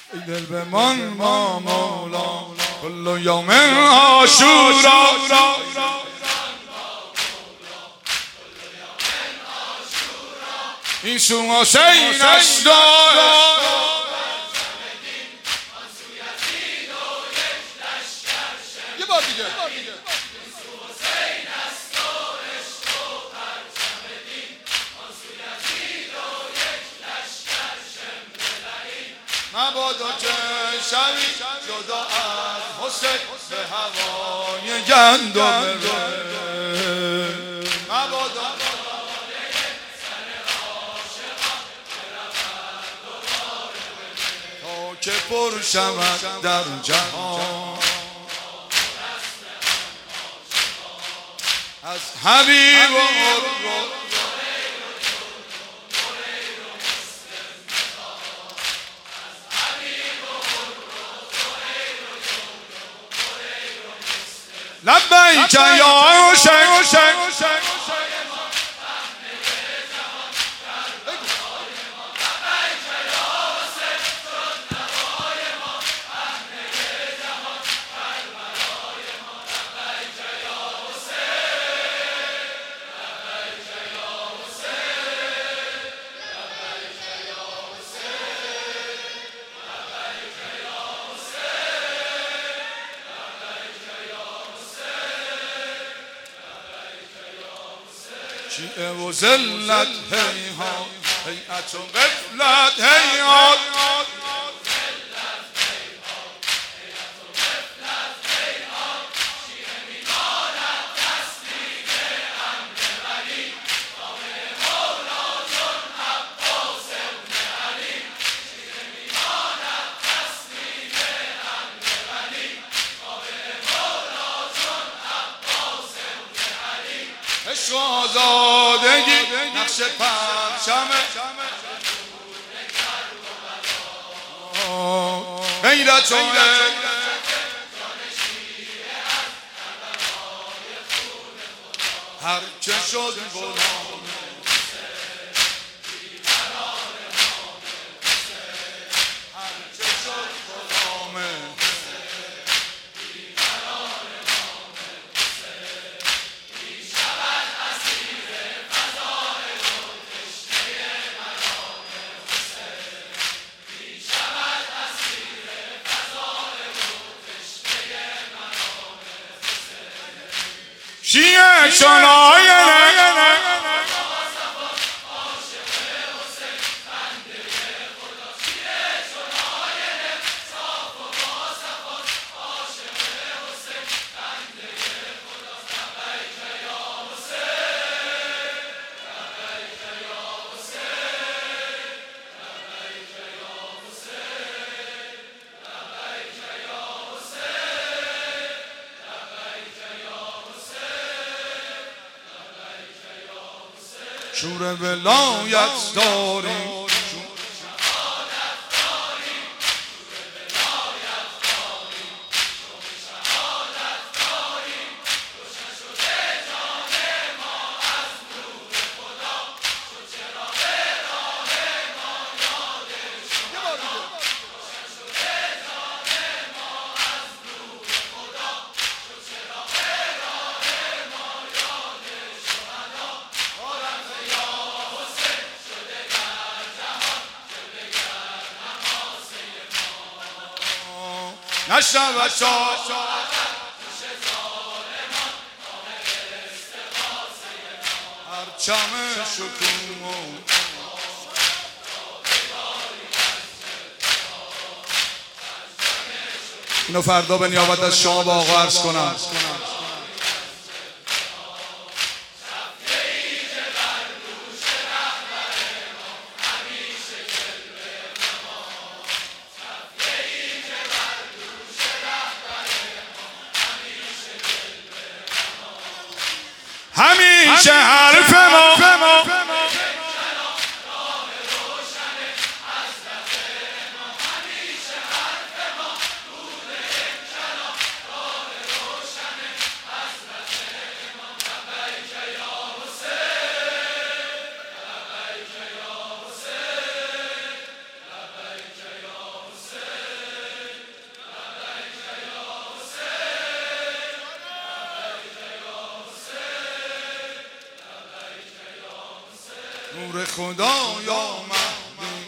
ای دل بمان ما مولا کل یوم عاشورا این شما حسین است یه بار دیگه مبادا که شوی جدا از حسین به هوای گندم بره مبادا تا که پر شود در جهان از حبیب و لبیک یا حسین شیعه و ذلت هیهات هیئت و غفلت هیهات شیعه میماند تسلیم امر ولی نامه مولا چون عباس ابن علی شیعه میماند تسلیم امر ولی نامه مولا چون عباس ابن علی عشق و آزادگی نقش پرچم غیرت و هر که شد غلام هر که شد غلام شیعه چون آینه شور ولایت داریم نشود شاه پرچم شکوه اینو فردا به نیابت از شما با آقا عرض کنم. همیشه حرف ما نور خدا یا مهدی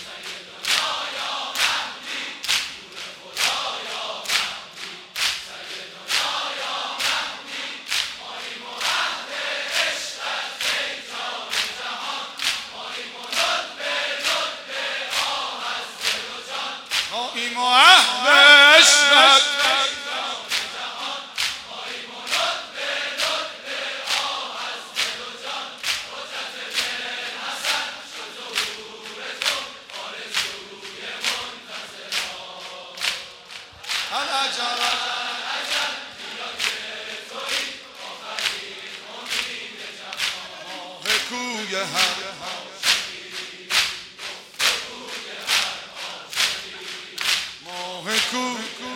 ماییم و اهل عشقت ماه کوی هر ماه کوی